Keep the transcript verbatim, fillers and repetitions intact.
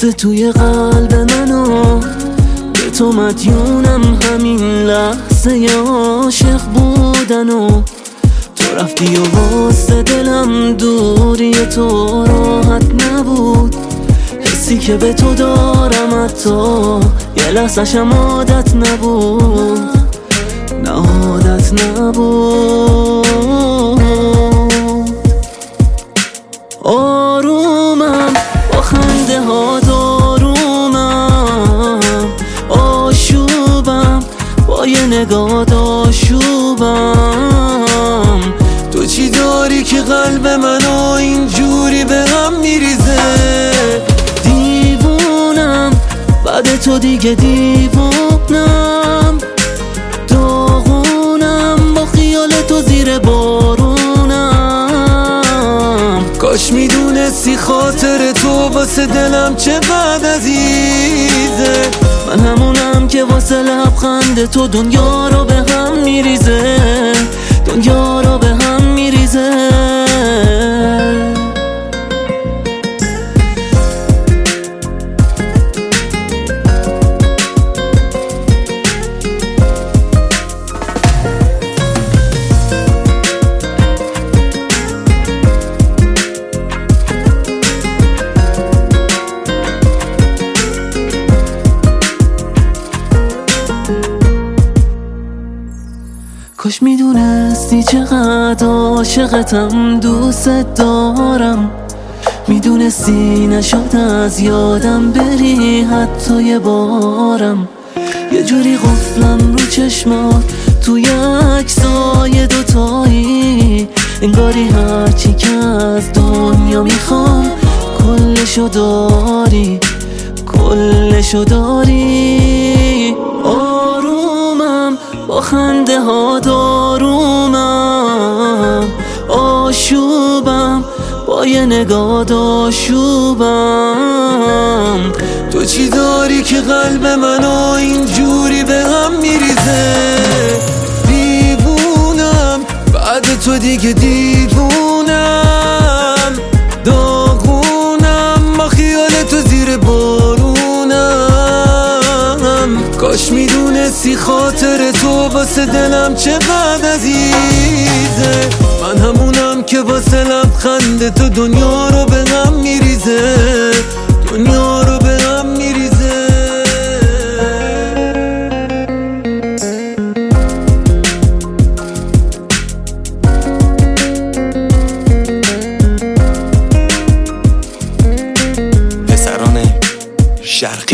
بوسه توی قلب منو به تو مدیونم، همین لحظه عاشق بودن و تو رفتی و واسه دلم دوری تو راحت نبود. حسی که به تو دارم حتی یه لحظه‌شم عادت نبود، نه عادت نبود. آرومم با خنده ها دارومم، آشوبم با یه نگاه آشوبم. تو چی داری که قلب منو اینجوری به هم میریزه؟ دیوونم بعد تو دیگه دیوونم، داغونم با خیال تو زیر بارونم. کاش میدونستی خاطر تو واسه دلم چقدر عزیزه. من همونم که واسه لبخند تو دنیا رو به هم میریزه، دنیا رو به هم میریزه. کاش میدونستی چقدر عاشقتم، دوست دارم. میدونستی نشد از یادم بری حتی یه بارم. یه جوری قفلم رو چشمات توی عکسای دوتایی، انگاری هرچی که از دنیا میخوام کلشو داری، کلشو داری. آرومم با خنده ها دارومم، آشوبم با یه نگاه آشوبم. تو چی داری که قلب منو اینجوری به هم میریزه؟ دیوونم بعد تو دیگه دیوونم، داغونم با خیال تو زیر بارونم. کاش میدونستی خاطر تو واسه دلم چقدر عزیزه. من همونم که واسه لبخند تو دنیا رو به هم میریزه، دنیا رو به هم میریزه. پسران شرقی